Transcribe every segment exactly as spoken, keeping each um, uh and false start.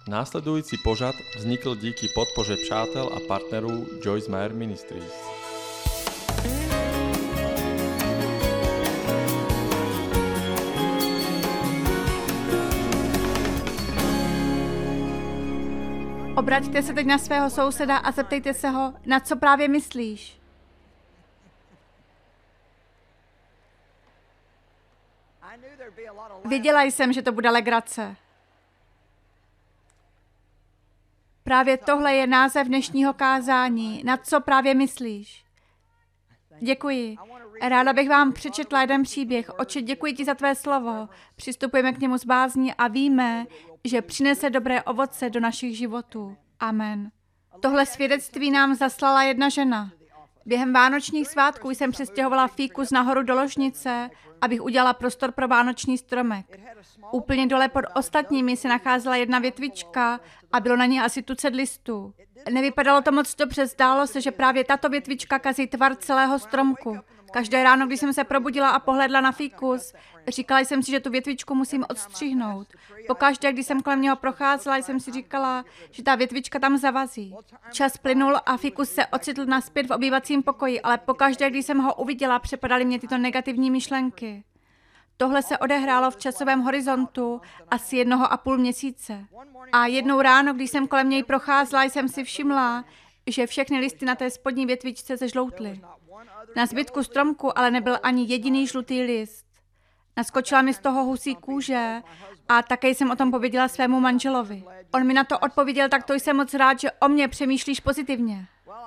Následující pořad vznikl díky podpoře přátel a partnerů Joyce Meyer Ministries. Obraťte se teď na svého souseda a zeptejte se ho, na co právě myslíš. Věděla jsem, že to bude legrace. Právě tohle je název dnešního kázání. Na co právě myslíš? Děkuji. Ráda bych vám přečetla jeden příběh. Otče, děkuji ti za tvé slovo. Přistupujeme k němu s bázní a víme, že přinese dobré ovoce do našich životů. Amen. Tohle svědectví nám zaslala jedna žena. Během vánočních svátků jsem přestěhovala fíkus nahoru do ložnice, abych udělala prostor pro vánoční stromek. Úplně dole pod ostatními se nacházela jedna větvička a bylo na ní asi tucet listů. Nevypadalo to moc dobře, zdálo se, že právě tato větvička kazí tvar celého stromku. Každé ráno, když jsem se probudila a pohlédla na fíkus, říkala jsem si, že tu větvičku musím odstřihnout. Pokaždé, když jsem kolem něho procházela, jsem si říkala, že ta větvička tam zavazí. Čas plynul a fíkus se ocitl nazpět v obývacím pokoji, ale pokaždé, když jsem ho uviděla, přepadaly mě tyto negativní myšlenky. Tohle se odehrálo v časovém horizontu asi jednoho a půl měsíce. A jednou ráno, když jsem kolem něj procházela, jsem si všimla, že všechny listy na té spodní větvičce zežloutly. Na zbytku stromku ale nebyl ani jediný žlutý list. Naskočila mi z toho husí kůže a také jsem o tom pověděla svému manželovi. On mi na to odpověděl, tak to jsem moc rád, že o mě přemýšlíš pozitivně.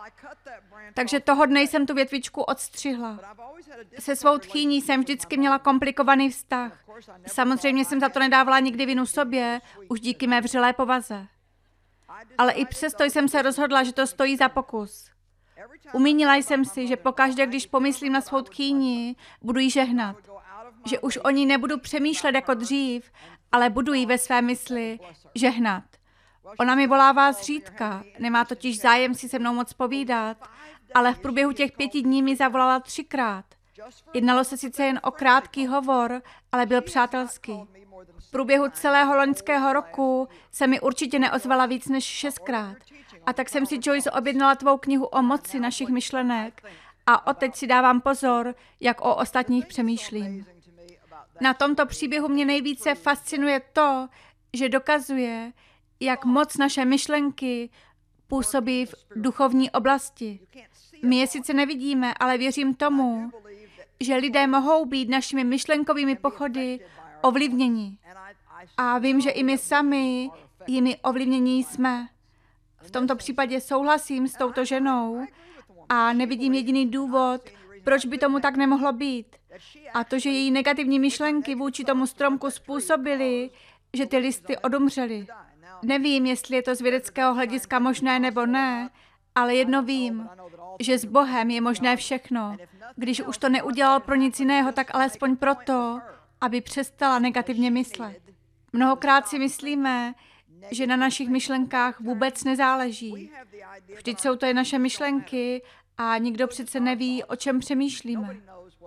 Takže toho dne jsem tu větvičku odstřihla. Se svou tchýní jsem vždycky měla komplikovaný vztah. Samozřejmě jsem za to nedávala nikdy vinu sobě, už díky mé vřelé povaze. Ale i přesto jsem se rozhodla, že to stojí za pokus. Umínila jsem si, že pokaždé, když pomyslím na svou tchýni, budu jí žehnat. Že už o ní nebudu přemýšlet jako dřív, ale budu jí ve své mysli žehnat. Ona mi volává zřídka, nemá totiž zájem si se mnou moc povídat, ale v průběhu těch pěti dní mi zavolala třikrát. Jednalo se sice jen o krátký hovor, ale byl přátelský. V průběhu celého loňského roku se mi určitě neozvala víc než šestkrát. A tak jsem si, Joyce, objednala tvou knihu o moci našich myšlenek a odteď si dávám pozor, jak o ostatních přemýšlím. Na tomto příběhu mě nejvíce fascinuje to, že dokazuje, jak moc naše myšlenky působí v duchovní oblasti. My je sice nevidíme, ale věřím tomu, že lidé mohou být našimi myšlenkovými pochody ovlivněni. A vím, že i my sami jimi ovlivnění jsme. V tomto případě souhlasím s touto ženou a nevidím jediný důvod, proč by tomu tak nemohlo být. A to, že její negativní myšlenky vůči tomu stromku způsobily, že ty listy odumřely. Nevím, jestli je to z vědeckého hlediska možné nebo ne, ale jedno vím, že s Bohem je možné všechno. Když už to neudělal pro nic jiného, tak alespoň proto, aby přestala negativně myslet. Mnohokrát si myslíme, že na našich myšlenkách vůbec nezáleží. Vždyť jsou to jen naše myšlenky a nikdo přece neví, o čem přemýšlíme.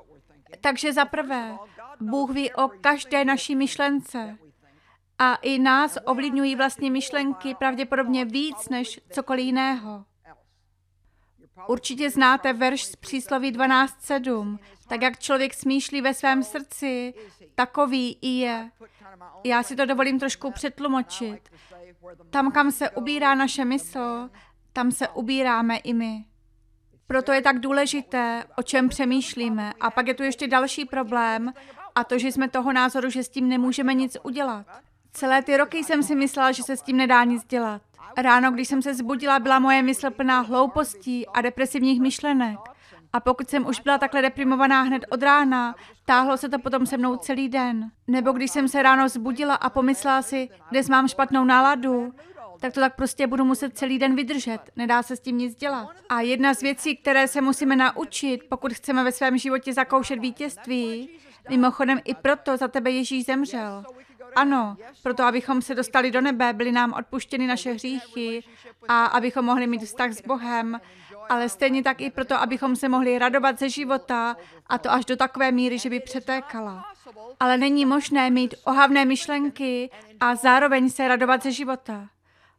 Takže za prvé, Bůh ví o každé naší myšlence. A i nás ovlivňují vlastně myšlenky pravděpodobně víc než cokoliv jiného. Určitě znáte verš z přísloví dvanáct sedm. Tak jak člověk smýšlí ve svém srdci, takový i je. Já si to dovolím trošku přetlumočit. Tam, kam se ubírá naše mysl, tam se ubíráme i my. Proto je tak důležité, o čem přemýšlíme. A pak je tu ještě další problém, a to, že jsme toho názoru, že s tím nemůžeme nic udělat. Celé ty roky jsem si myslela, že se s tím nedá nic dělat. Ráno, když jsem se zbudila, byla moje mysl plná hloupostí a depresivních myšlenek. A pokud jsem už byla takhle deprimovaná hned od rána, táhlo se to potom se mnou celý den. Nebo když jsem se ráno zbudila a pomyslela si, dnes mám špatnou náladu, tak to tak prostě budu muset celý den vydržet. Nedá se s tím nic dělat. A jedna z věcí, které se musíme naučit, pokud chceme ve svém životě zakoušet vítězství, mimochodem i proto za tebe Ježíš zemřel. Ano, proto abychom se dostali do nebe, byly nám odpuštěny naše hříchy a abychom mohli mít vztah s Bohem, ale stejně tak i proto, abychom se mohli radovat ze života, a to až do takové míry, že by přetékala. Ale není možné mít ohavné myšlenky a zároveň se radovat ze života.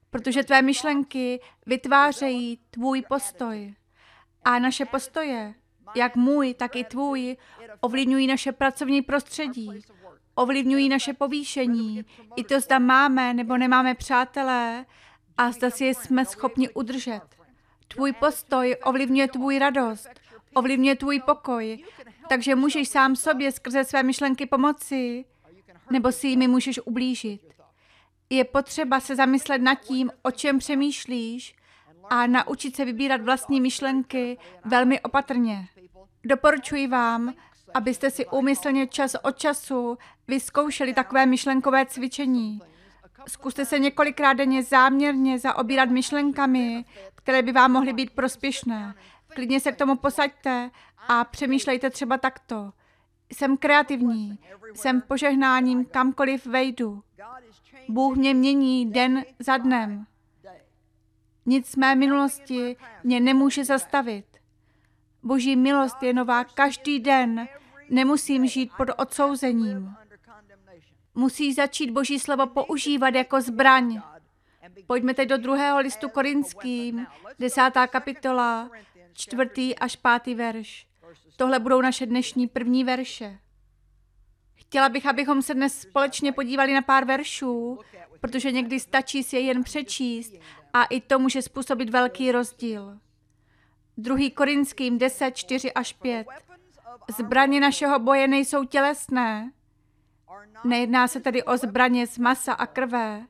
protože tvé myšlenky vytvářejí tvůj postoj. A naše postoje, jak můj, tak i tvůj, ovlivňují naše pracovní prostředí, ovlivňují naše povýšení, i to, zda máme nebo nemáme přátelé a zda si je jsme schopni udržet. Tvůj postoj ovlivňuje tvůj radost, ovlivňuje tvůj pokoj, takže můžeš sám sobě skrze své myšlenky pomoci, nebo si jimi můžeš ublížit. Je potřeba se zamyslet nad tím, o čem přemýšlíš a naučit se vybírat vlastní myšlenky velmi opatrně. Doporučuji vám, abyste si úmyslně čas od času vyzkoušeli takové myšlenkové cvičení. Zkuste se několikrát denně záměrně zaobírat myšlenkami, které by vám mohly být prospěšné. Klidně se k tomu posaďte a přemýšlejte třeba takto. Jsem kreativní, jsem požehnáním kamkoliv vejdu. Bůh mě mění den za dnem. Nic z mé minulosti mě nemůže zastavit. Boží milost je nová každý den. Nemusím žít pod odsouzením. Musíš začít Boží slovo používat jako zbraň. Pojďme teď do druhého listu Korinským, desátá kapitola, čtvrtý až pátý verš. Tohle budou naše dnešní první verše. Chtěla bych, abychom se dnes společně podívali na pár veršů, protože někdy stačí si je jen přečíst a i to může způsobit velký rozdíl. druhý Korinským deset, čtyři až pět. Zbraně našeho boje nejsou tělesné. Nejedná se tedy o zbraně z masa a krve,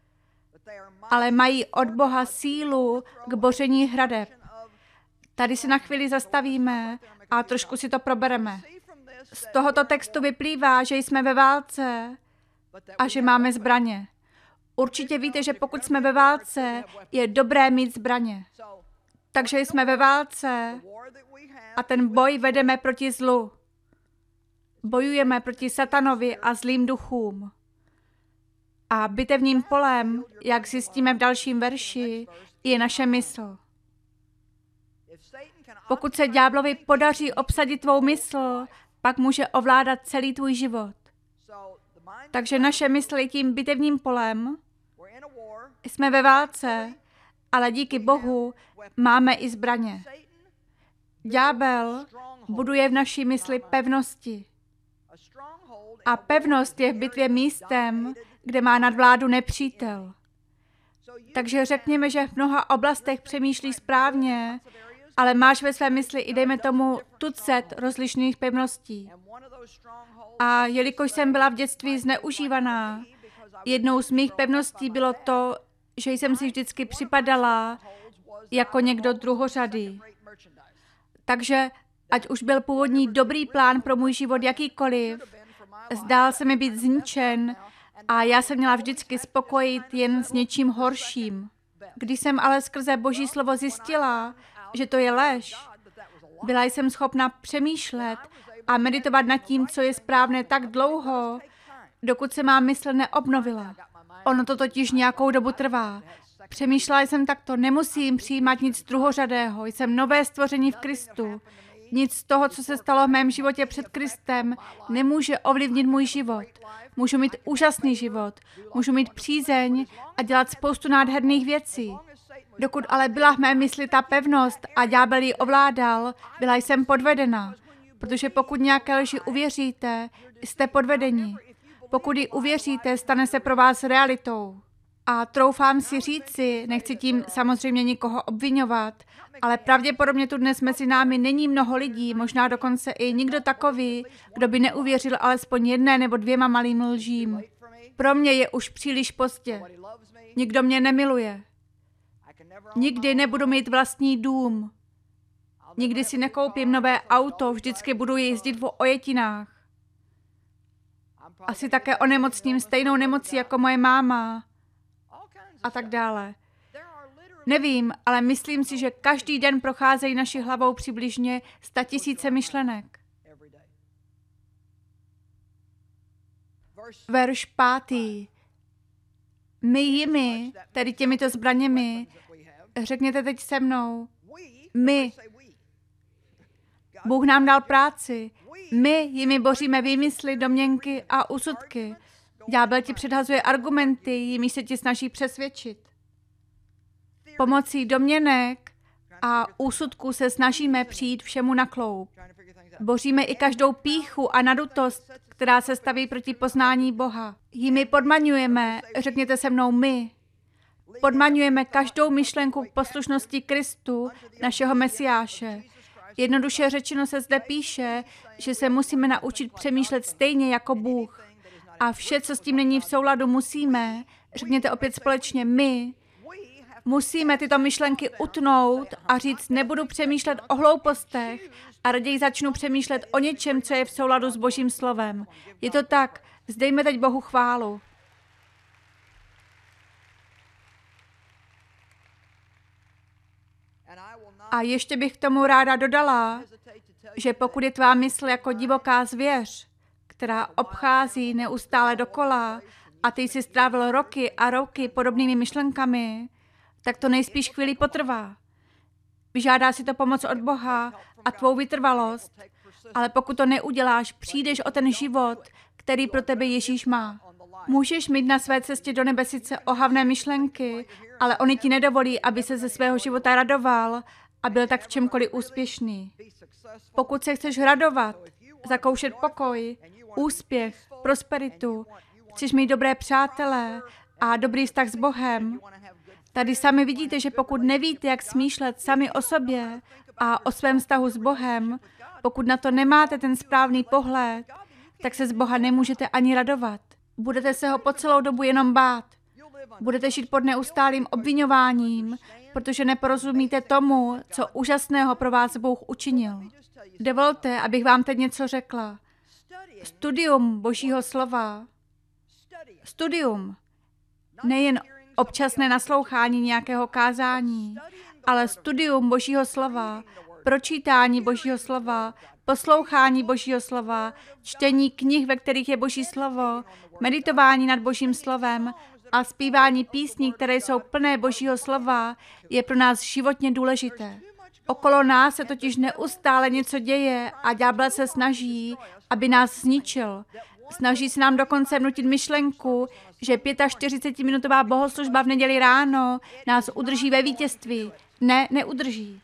ale mají od Boha sílu k boření hradeb. Tady si na chvíli zastavíme a trošku si to probereme. Z tohoto textu vyplývá, že jsme ve válce a že máme zbraně. Určitě víte, že pokud jsme ve válce, je dobré mít zbraně. Takže jsme ve válce a ten boj vedeme proti zlu. Bojujeme proti satanovi a zlým duchům. A bitevním polem, jak zjistíme v dalším verši, je naše mysl. Pokud se ďáblovi podaří obsadit tvou mysl, pak může ovládat celý tvůj život. Takže naše mysl je tím bitevním polem. Jsme ve válce, ale díky Bohu máme i zbraně. Ďábel buduje v naší mysli pevnosti. A pevnost je v bitvě místem, kde má nadvládu nepřítel. Takže řekněme, že v mnoha oblastech přemýšlíš správně, ale máš ve své mysli i dejme tomu tucet rozlišných pevností. A jelikož jsem byla v dětství zneužívaná, jednou z mých pevností bylo to, že jsem si vždycky připadala jako někdo druhořadý. Takže ať už byl původní dobrý plán pro můj život jakýkoliv, zdál se mi být zničen a já jsem měla vždycky spokojit jen s něčím horším. Když jsem ale skrze Boží slovo zjistila, že to je lež, byla jsem schopna přemýšlet a meditovat nad tím, co je správné tak dlouho, dokud se má mysl neobnovila. Ono to totiž nějakou dobu trvá. Přemýšlela jsem takto, nemusím přijímat nic druhořadého, jsem nové stvoření v Kristu. Nic z toho, co se stalo v mém životě před Kristem, nemůže ovlivnit můj život. Můžu mít úžasný život, můžu mít přízeň a dělat spoustu nádherných věcí. Dokud ale byla v mé mysli ta pevnost a ďábel ji ovládal, byla jsem podvedena. Protože pokud nějaké lži uvěříte, jste podvedeni. Pokud ji uvěříte, stane se pro vás realitou. A troufám si říci, nechci tím samozřejmě nikoho obvinovat, ale pravděpodobně tu dnes mezi námi není mnoho lidí, možná dokonce i nikdo takový, kdo by neuvěřil alespoň jedné nebo dvěma malým lžím. Pro mě je už příliš pozdě. Nikdo mě nemiluje. Nikdy nebudu mít vlastní dům. Nikdy si nekoupím nové auto, vždycky budu jezdit v ojetinách. Asi také onemocním stejnou nemocí jako moje máma. A tak dále. Nevím, ale myslím si, že každý den procházejí naší hlavou přibližně statisíce myšlenek. Verš pátý. My jimi, tedy těmito zbraněmi, řekněte teď se mnou, my. Bůh nám dal práci. My jimi boříme výmysly, domněnky a úsudky. Ďábel ti předhazuje argumenty, jimi se ti snaží přesvědčit. Pomocí domněnek a úsudků se snažíme přijít všemu na kloub. Boříme i každou pýchu a nadutost, která se staví proti poznání Boha. Jimi podmaňujeme, řekněte se mnou my, podmaňujeme každou myšlenku k poslušnosti Kristu, našeho Mesiáše. Jednoduše řečeno se zde píše, že se musíme naučit přemýšlet stejně jako Bůh. A vše, co s tím není v souladu, musíme, řekněte opět společně, my, musíme tyto myšlenky utnout a říct, nebudu přemýšlet o hloupostech a raději začnu přemýšlet o něčem, co je v souladu s Božím slovem. Je to tak, vzdejme teď Bohu chválu. A ještě bych k tomu ráda dodala, že pokud je tvá mysl jako divoká zvěř, která obchází neustále dokola a ty jsi strávil roky a roky podobnými myšlenkami, tak to nejspíš chvíli potrvá. Vyžádá si to pomoc od Boha a tvou vytrvalost, ale pokud to neuděláš, přijdeš o ten život, který pro tebe Ježíš má. Můžeš mít na své cestě do nebe sice ohavné myšlenky, ale oni ti nedovolí, aby se ze svého života radoval a byl tak v čemkoliv úspěšný. Pokud se chceš radovat, zakoušet pokoj, úspěch, prosperitu, chceš mít dobré přátelé a dobrý vztah s Bohem, tady sami vidíte, že pokud nevíte, jak smýšlet sami o sobě a o svém vztahu s Bohem, pokud na to nemáte ten správný pohled, tak se z Boha nemůžete ani radovat. Budete se ho po celou dobu jenom bát. Budete žít pod neustálým obviňováním, protože neporozumíte tomu, co úžasného pro vás Bůh učinil. Dovolte, abych vám teď něco řekla. Studium Božího slova, studium, nejen občasné naslouchání nějakého kázání, ale studium Božího slova, pročítání Božího slova, poslouchání Božího slova, čtení knih, ve kterých je Boží slovo, meditování nad Božím slovem a zpívání písní, které jsou plné Božího slova, je pro nás životně důležité. Okolo nás se totiž neustále něco děje a ďábel se snaží, aby nás zničil. Snaží se nám dokonce vnutit myšlenku, že čtyřicetipětiminutová bohoslužba v neděli ráno nás udrží ve vítězství. Ne, neudrží.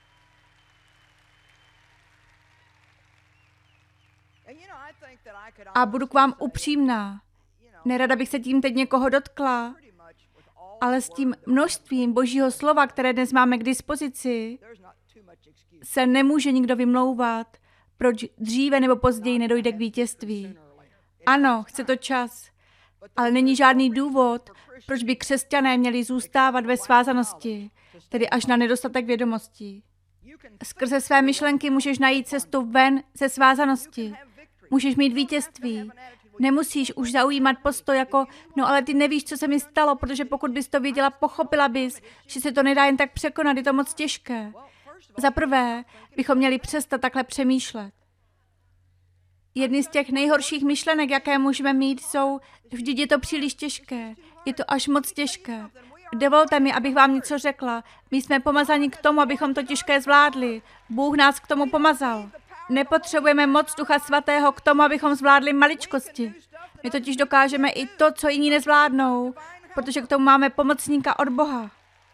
A budu k vám upřímná. Nerada bych se tím teď někoho dotkla, ale s tím množstvím Božího slova, které dnes máme k dispozici, se nemůže nikdo vymlouvat, proč dříve nebo později nedojde k vítězství. Ano, chce to čas, ale není žádný důvod, proč by křesťané měli zůstávat ve svázanosti, tedy až na nedostatek vědomostí. Skrze své myšlenky můžeš najít cestu ven ze svázanosti. Můžeš mít vítězství. Nemusíš už zaujímat postoj jako, no ale ty nevíš, co se mi stalo, protože pokud bys to věděla, pochopila bys, že se to nedá jen tak překonat, je to moc těžké. Za prvé bychom měli přestat takhle přemýšlet. Jedny z těch nejhorších myšlenek, jaké můžeme mít, jsou, vždyť je to příliš těžké, je to až moc těžké. Dovolte mi, abych vám něco řekla. My jsme pomazaní k tomu, abychom to těžké zvládli. Bůh nás k tomu pomazal. Nepotřebujeme moc Ducha Svatého k tomu, abychom zvládli maličkosti. My totiž dokážeme i to, co jiní nezvládnou, protože k tomu máme pomocníka od Boha.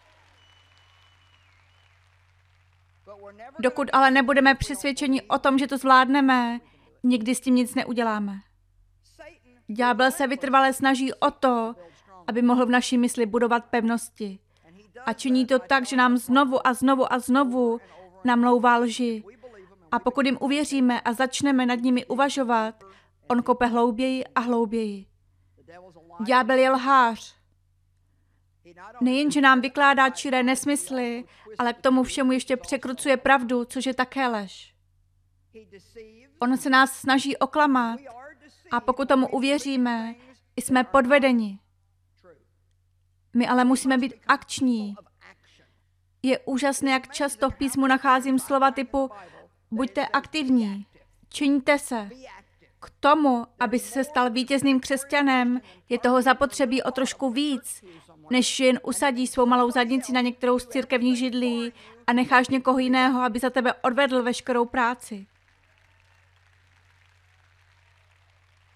Dokud ale nebudeme přesvědčeni o tom, že to zvládneme, nikdy s tím nic neuděláme. Ďábel se vytrvale snaží o to, aby mohl v naší mysli budovat pevnosti. A činí to tak, že nám znovu a znovu a znovu namlouvá lži. A pokud jim uvěříme a začneme nad nimi uvažovat, on kope hlouběji a hlouběji. Ďábel je lhář. Nejenže nám vykládá čiré nesmysly, ale k tomu všemu ještě překrucuje pravdu, což je také lež. On se nás snaží oklamat a pokud tomu uvěříme, jsme podvedeni. My ale musíme být akční. Je úžasné, jak často v písmu nacházím slova typu buďte aktivní, čiňte se. K tomu, aby se stal vítězným křesťanem, je toho zapotřebí o trošku víc, než jen usadí svou malou zadnici na některou z církevních židlí a necháš někoho jiného, aby za tebe odvedl veškerou práci.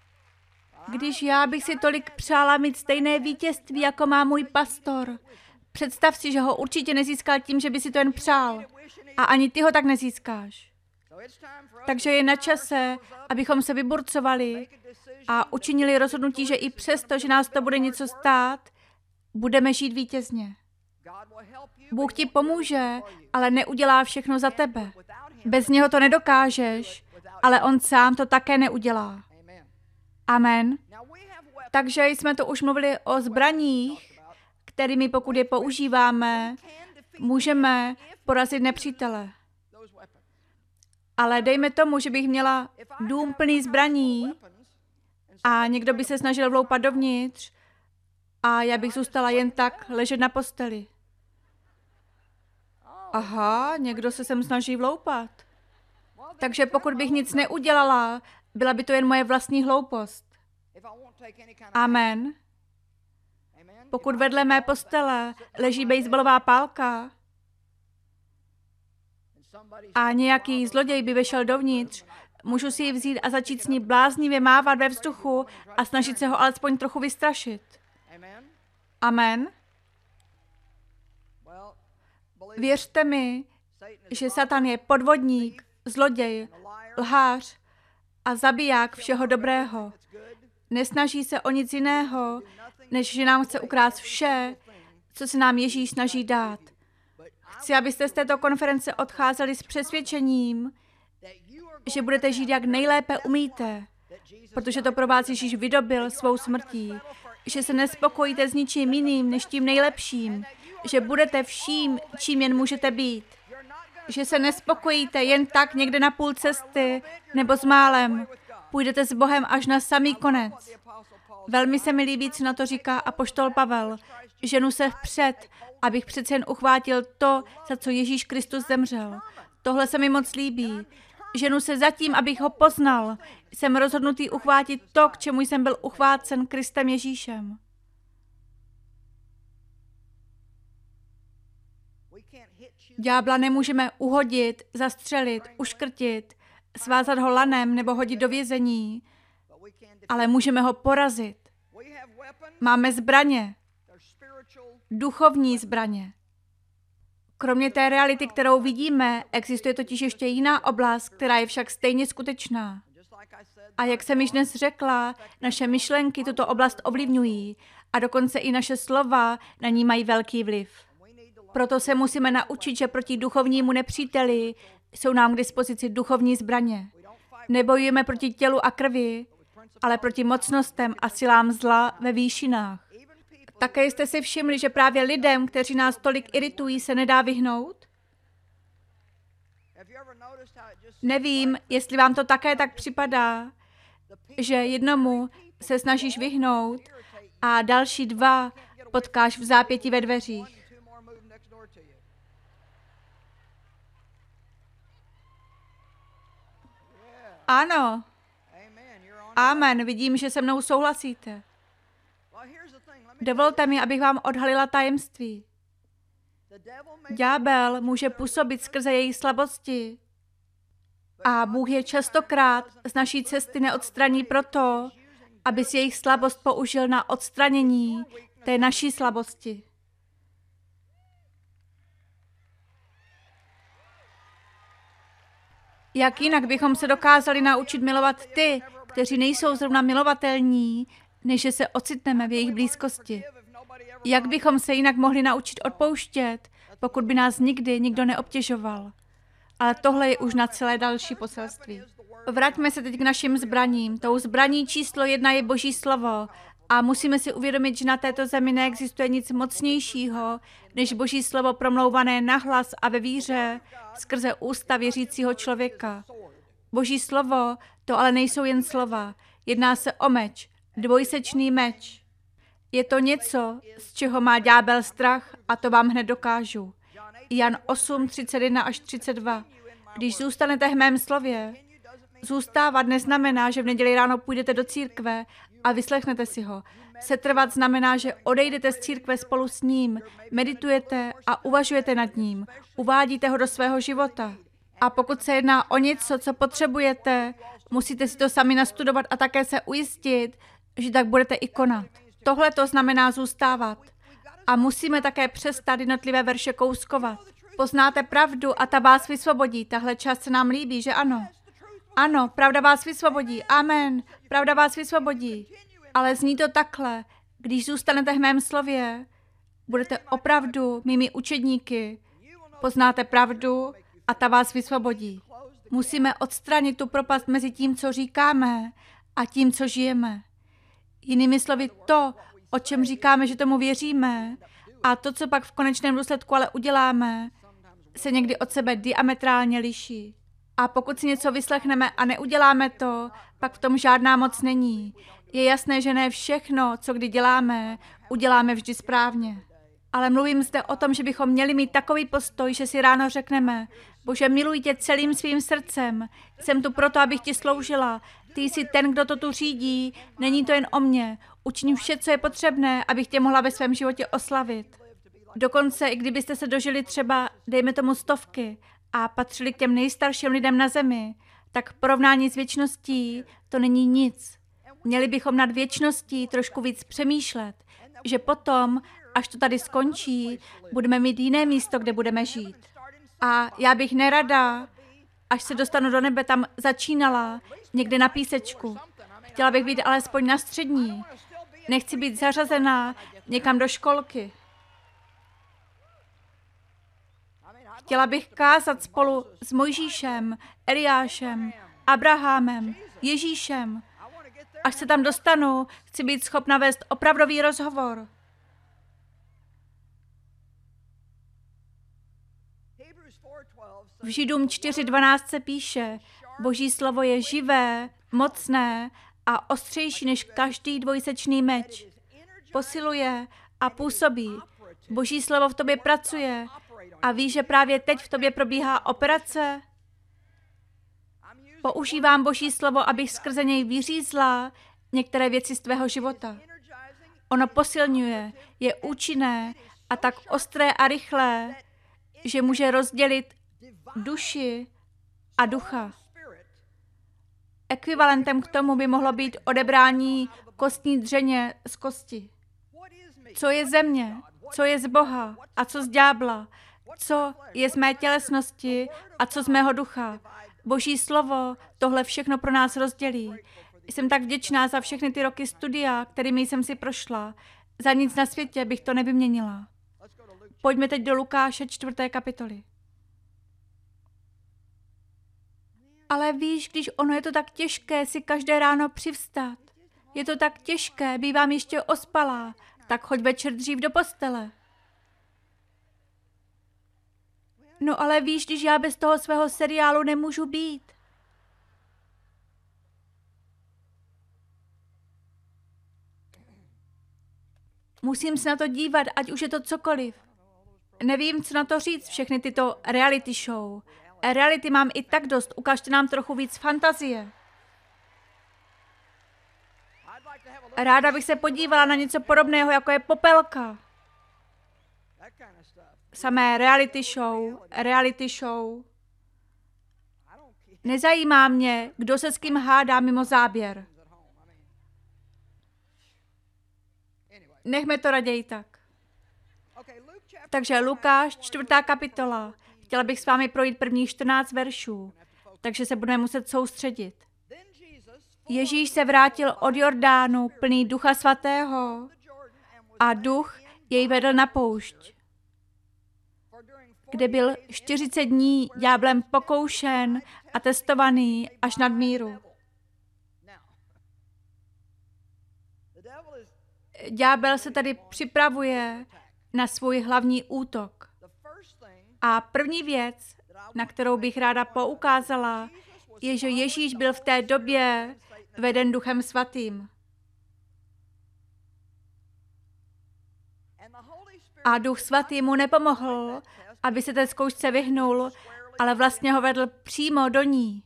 Když já bych si tolik přála mít stejné vítězství, jako má můj pastor, Představ si, že ho určitě nezískal tím, že by si to jen přál. A ani ty ho tak nezískáš. Takže je na čase, abychom se vyburcovali a učinili rozhodnutí, že i přesto, že nás to bude něco stát, budeme žít vítězně. Bůh ti pomůže, ale neudělá všechno za tebe. Bez něho to nedokážeš, ale on sám to také neudělá. Amen. Takže jsme to už mluvili o zbraních, kterými pokud je používáme, můžeme porazit nepřítele. Ale dejme tomu, že bych měla dům plný zbraní a někdo by se snažil vloupat dovnitř a já bych zůstala jen tak ležet na posteli. Aha, někdo se sem snaží vloupat. Takže pokud bych nic neudělala, byla by to jen moje vlastní hloupost. Amen. Pokud vedle mé postele leží bejsbolová pálka a nějaký zloděj by vešel dovnitř, můžu si ji vzít a začít s ní bláznivě mávat ve vzduchu a snažit se ho alespoň trochu vystrašit. Amen. Věřte mi, že Satan je podvodník, zloděj, lhář a zabiják všeho dobrého. Nesnaží se o nic jiného, než že nám chce ukrást vše, co se nám Ježíš snaží dát. Chci, abyste z této konference odcházeli s přesvědčením, že budete žít, jak nejlépe umíte, protože to pro vás Ježíš vydobil svou smrtí, že se nespokojíte s ničím jiným, než tím nejlepším, že budete vším, čím jen můžete být, že se nespokojíte jen tak někde na půl cesty nebo s málem, půjdete s Bohem až na samý konec. Velmi se mi líbí, co na to říká apoštol Pavel. Ženu se vpřed, abych přece jen uchvátil to, za co Ježíš Kristus zemřel. Tohle se mi moc líbí. Ženu se zatím, abych ho poznal. Jsem rozhodnutý uchvátit to, k čemu jsem byl uchvácen Kristem Ježíšem. Ďábla nemůžeme uhodit, zastřelit, uškrtit, svázat ho lanem nebo hodit do vězení, ale můžeme ho porazit. Máme zbraně, duchovní zbraně. Kromě té reality, kterou vidíme, existuje totiž ještě jiná oblast, která je však stejně skutečná. A jak jsem již dnes řekla, naše myšlenky tuto oblast ovlivňují a dokonce i naše slova na ní mají velký vliv. Proto se musíme naučit, že proti duchovnímu nepříteli jsou nám k dispozici duchovní zbraně. Nebojujeme proti tělu a krvi, ale proti mocnostem a silám zla ve výšinách. Také jste si všimli, že právě lidem, kteří nás tolik iritují, se nedá vyhnout? Nevím, jestli vám to také tak připadá, že jednomu se snažíš vyhnout a další dva potkáš v zápětí ve dveřích. Ano. Amen, vidím, že se mnou souhlasíte. Dovolte mi, abych vám odhalila tajemství. Ďábel může působit skrze její slabosti a Bůh je častokrát z naší cesty neodstraní proto, aby si jejich slabost použil na odstranění té naší slabosti. Jak jinak bychom se dokázali naučit milovat ty, kteří nejsou zrovna milovatelní, než že se ocitneme v jejich blízkosti? Jak bychom se jinak mohli naučit odpouštět, pokud by nás nikdy nikdo neobtěžoval? Ale tohle je už na celé další poselství. Vraťme se teď k našim zbraním. Tou zbraní číslo jedna je Boží slovo. A musíme si uvědomit, že na této zemi neexistuje nic mocnějšího, než Boží slovo promlouvané nahlas a ve víře skrze ústa věřícího člověka. Boží slovo to ale nejsou jen slova. Jedná se o meč, dvojsečný meč. Je to něco, z čeho má ďábel strach, a to vám hned dokážu. Jan osm, třicet jedna až třicet dva. Když zůstanete v mém slově, zůstávat neznamená, že v neděli ráno půjdete do církve a vyslechnete si ho. Setrvat znamená, že odejdete z církve spolu s ním, meditujete a uvažujete nad ním, uvádíte ho do svého života. A pokud se jedná o něco, co potřebujete, musíte si to sami nastudovat a také se ujistit, že tak budete i konat. Tohle to znamená zůstávat. A musíme také přestat jednotlivé verše kouskovat. Poznáte pravdu a ta vás vysvobodí. Tahle část se nám líbí, že ano? Ano, pravda vás vysvobodí. Amen. Pravda vás vysvobodí. Ale zní to takhle. Když zůstanete v mém slově, budete opravdu mými učedníky. Poznáte pravdu a ta vás vysvobodí. Musíme odstranit tu propast mezi tím, co říkáme, a tím, co žijeme. Jinými slovy, to, o čem říkáme, že tomu věříme, a to, co pak v konečném důsledku ale uděláme, se někdy od sebe diametrálně liší. A pokud si něco vyslechneme a neuděláme to, pak v tom žádná moc není. Je jasné, že ne všechno, co kdy děláme, uděláme vždy správně. Ale mluvím zde o tom, že bychom měli mít takový postoj, že si ráno řekneme: Bože, miluji tě celým svým srdcem, jsem tu proto, abych ti sloužila. Ty jsi ten, kdo to tu řídí, není to jen o mně. Učiním vše, co je potřebné, abych tě mohla ve svém životě oslavit. Dokonce, i kdybyste se dožili třeba, dejme tomu stovky, a patřili k těm nejstarším lidem na zemi, tak v porovnání s věčností to není nic. Měli bychom nad věčností trošku víc přemýšlet, že potom, až to tady skončí, budeme mít jiné místo, kde budeme žít. A já bych nerada, až se dostanu do nebe, tam začínala někde na písečku. Chtěla bych být alespoň na střední. Nechci být zařazená někam do školky. Chtěla bych kázat spolu s Mojžíšem, Eliášem, Abrahamem, Ježíšem. Až se tam dostanu, chci být schopna vést opravdový rozhovor. V Židům čtyři dvanáct se píše: Boží slovo je živé, mocné a ostřejší než každý dvojsečný meč. Posiluje a působí. Boží slovo v tobě pracuje a víš, že právě teď v tobě probíhá operace? Používám Boží slovo, abych skrze něj vyřízla některé věci z tvého života. Ono posilňuje, je účinné a tak ostré a rychlé, že může rozdělit duši a ducha. Ekvivalentem k tomu by mohlo být odebrání kostní dřeně z kosti. Co je ze mě, co je z Boha a co z ďábla, co je z mé tělesnosti a co z mého ducha. Boží slovo tohle všechno pro nás rozdělí. Jsem tak vděčná za všechny ty roky studia, kterými jsem si prošla. Za nic na světě bych to nevyměnila. Pojďme teď do Lukáše čtvrté kapitoly. Ale víš, když ono je to tak těžké si každé ráno přivstat. Je to tak těžké, bývám ještě ospalá, tak choď večer dřív do postele. No ale víš, když já bez toho svého seriálu nemůžu být. Musím se na to dívat, ať už je to cokoliv. Nevím, co na to říct, všechny tyto reality show. Reality mám i tak dost, ukažte nám trochu víc fantazie. Ráda bych se podívala na něco podobného, jako je Popelka. Samé reality show, reality show. Nezajímá mě, kdo se s kým hádá mimo záběr. Nechme to raději tak. Takže Lukáš, čtvrtá kapitola. Chtěla bych s vámi projít prvních čtrnáct veršů, takže se budeme muset soustředit. Ježíš se vrátil od Jordánu plný Ducha Svatého a duch jej vedl na poušť, kde byl čtyřicet dní ďáblem pokoušen a testovaný až nad míru. Ďábel se tady připravuje na svůj hlavní útok. A první věc, na kterou bych ráda poukázala, je, že Ježíš byl v té době veden Duchem Svatým. A Duch Svatý mu nepomohl, aby se té zkoušce vyhnul, ale vlastně ho vedl přímo do ní.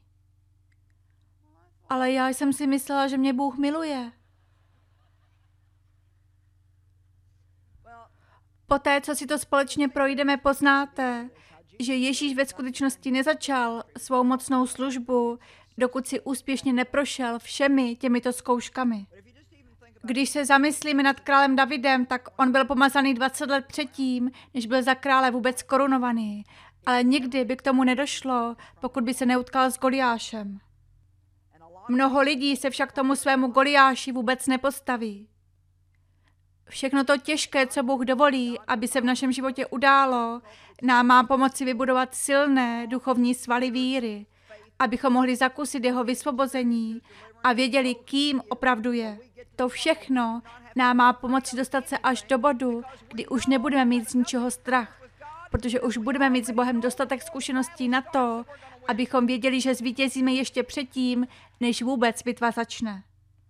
Ale já jsem si myslela, že mě Bůh miluje. Poté, co si to společně projdeme, poznáte, že Ježíš ve skutečnosti nezačal svou mocnou službu, dokud si úspěšně neprošel všemi těmito zkouškami. Když se zamyslíme nad králem Davidem, tak on byl pomazaný dvacet let předtím, než byl za krále vůbec korunovaný. Ale nikdy by k tomu nedošlo, pokud by se neutkal s Goliášem. Mnoho lidí se však tomu svému Goliáši vůbec nepostaví. Všechno to těžké, co Bůh dovolí, aby se v našem životě událo, nám má pomoci vybudovat silné duchovní svaly víry, abychom mohli zakusit jeho vysvobození a věděli, kým opravdu je. To všechno nám má pomoci dostat se až do bodu, kdy už nebudeme mít z ničeho strach, protože už budeme mít s Bohem dostatek zkušeností na to, abychom věděli, že zvítězíme ještě předtím, než vůbec bitva začne.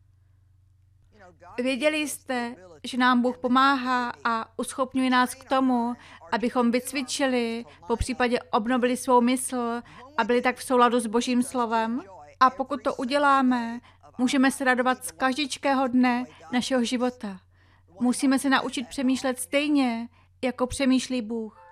Věděli jste, že nám Bůh pomáhá a uschopňuje nás k tomu, abychom vycvičili, popřípadě obnovili svou mysl a byli tak v souladu s Božím slovem. A pokud to uděláme, můžeme se radovat z každičkého dne našeho života. Musíme se naučit přemýšlet stejně, jako přemýšlí Bůh.